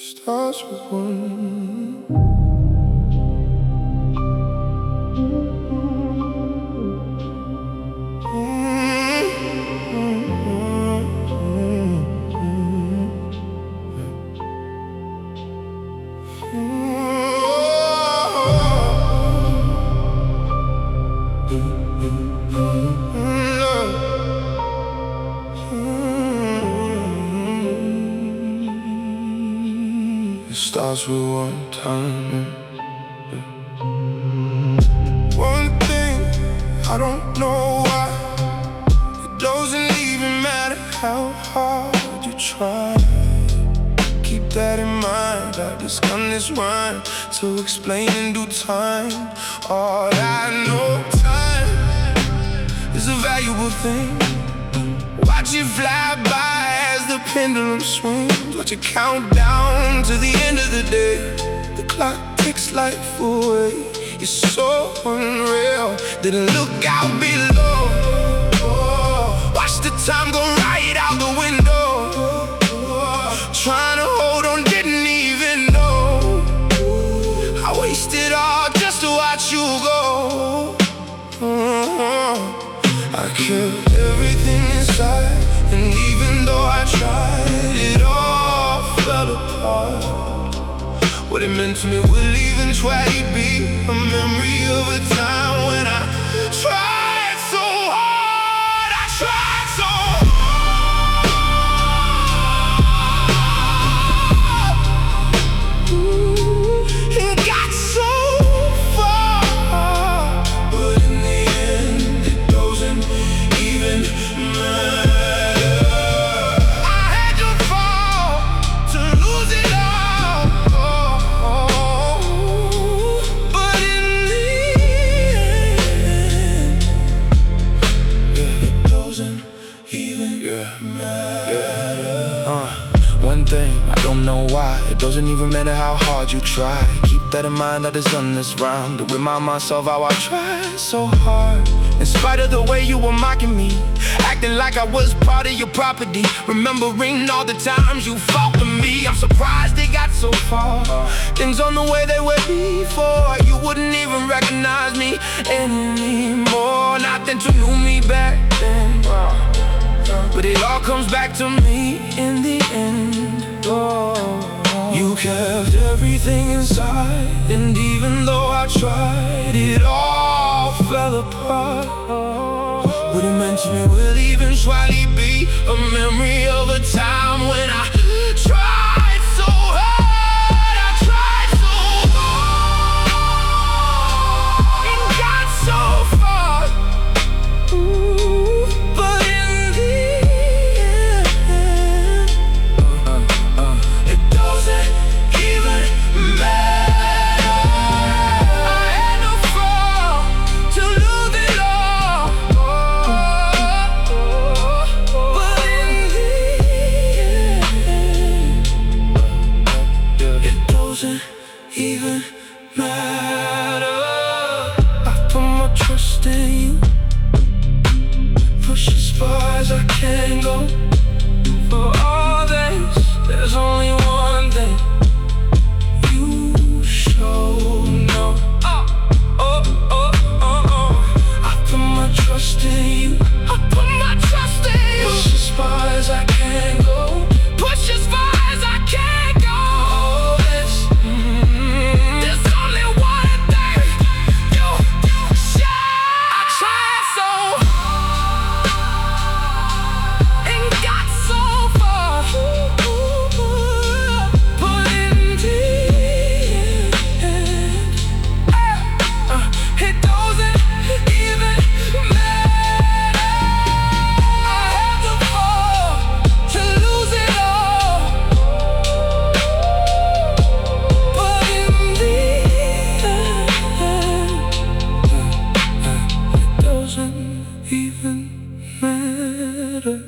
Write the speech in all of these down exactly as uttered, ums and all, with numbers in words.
Starts with one. It starts with one time. One thing, I don't know why. It doesn't even matter how hard you try. Keep that in mind. I just gun this rhyme to explain in due time. All I know, time is a valuable thing. Watch it fly by as the pendulum swings. Watch it count down to the end of the day. The clock takes life away. You're so unreal. Didn't look out below. Watch the time go right out the window. Trying to hold on, didn't even know. I wasted all just to watch you go. I kept everything inside, and even though I tried, it all fell apart. What it meant to me will even try to be a memory of a time when I tried so hard. I tried so hard. Ooh, and got so far, but in the end it doesn't even matter. I had to fall to lose it all. But in the end, yeah, it doesn't even matter. Uh, one thing, I don't know why. It doesn't even matter how hard you try. Keep that in mind, I just done this round to remind myself how I tried so hard. In spite of the way you were mocking me, acting like I was part of your property, remembering all the times you fought with me. I'm surprised they got so far. Things on the way they were before. You wouldn't even recognize me anymore. Not that you knew me back then, but it all comes back to me in the end. Oh, you kept everything inside, and even though I tried, it all fell apart. What it meant to me will even surely be a memory of a time when I tried so hard. I tried so hard and got so far. Ooh, but in the end, uh, uh, it doesn't even matter. I had no fall to lose it all. But in the end, it doesn't even matter. I put my trust in you, push as far as I can go. For all this, there's only one thing you should know. Oh, oh, oh, oh, oh. I put my trust in you. I put my trust in you. Push as far as I can go. Push as far as I can go. All this, mm, there's only one thing you should. I tried so and got so far, but in the end, uh, it doesn't even matter. I had to fall to lose it all, but in the end, it doesn't even matter.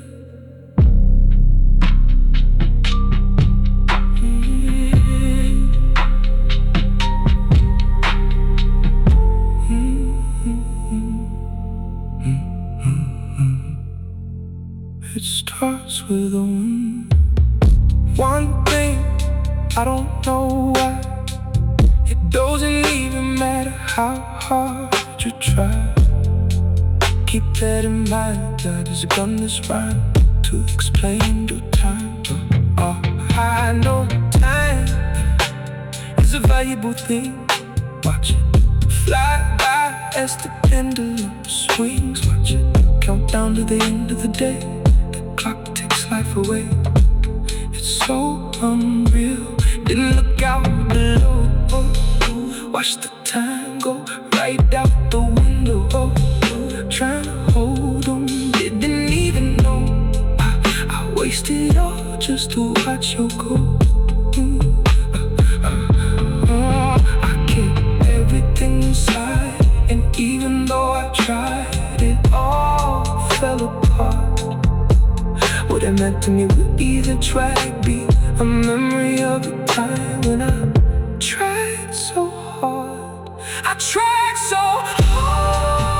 It starts with a one. One thing, I don't know why. It doesn't even matter how hard you try. Keep that in mind, that is a gun that's rhyme to explain the time. Oh, I know time is a valuable thing. Watch it fly by as the pendulum swings. Watch it count down to the end of the day. The clock takes life away. It's so unreal. Didn't look out below. Watch the time go right out the window. Trying to hold on, didn't even know I, I wasted all just to watch you go. Mm. uh, uh, uh, I kept everything inside, and even though I tried, it all fell apart. What it meant to me would be the track beat, a memory of a time when I tried so hard. I tried so hard.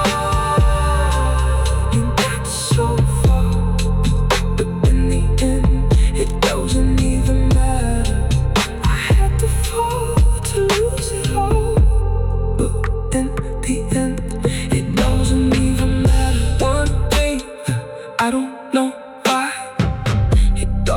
I don't know